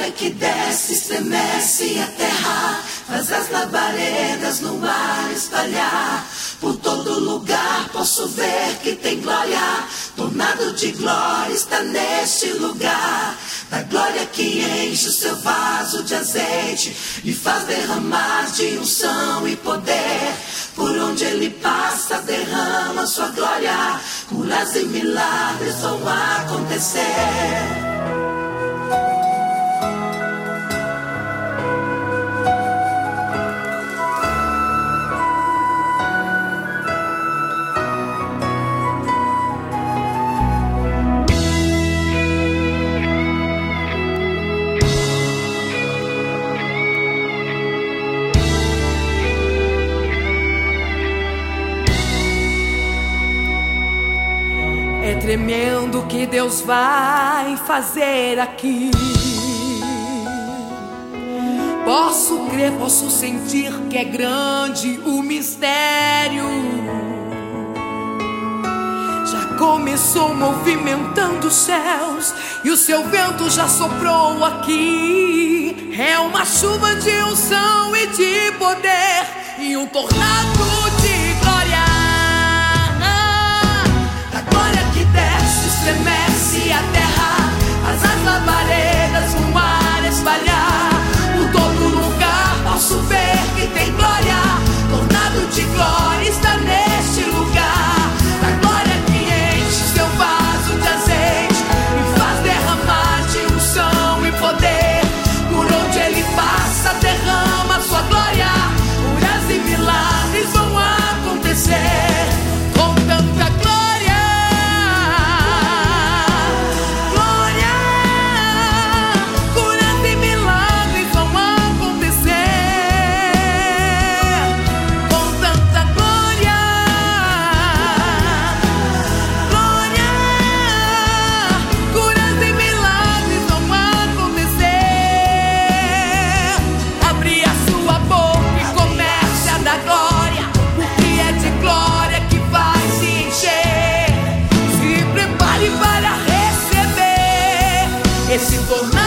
glória que desce, estremece a terra, faz as labaredas no mar espalhar. Por todo lugar posso ver que tem glória, tornado de glória está neste lugar. Da glória que enche o seu vaso de azeite e faz derramar de unção e poder. Por onde ele passa derrama sua glória, curas e milagres vão acontecer. É tremendo o que Deus vai fazer aqui. Posso crer, posso sentir que é grande o mistério. Já começou movimentando os céus e o seu vento já soprou aqui. É uma chuva de unção e de poder e um tornado de glória. Estremece a terra, as labaredas no mar espalhar. Por todo lugar posso ver que tem glória, tornado de glória está neste lugar. Da glória que enche seu vaso de azeite e faz derramar de unção e poder. Por onde ele passa derrama sua glória, curas e milagres vão acontecer. Com tanta glória, esse tornado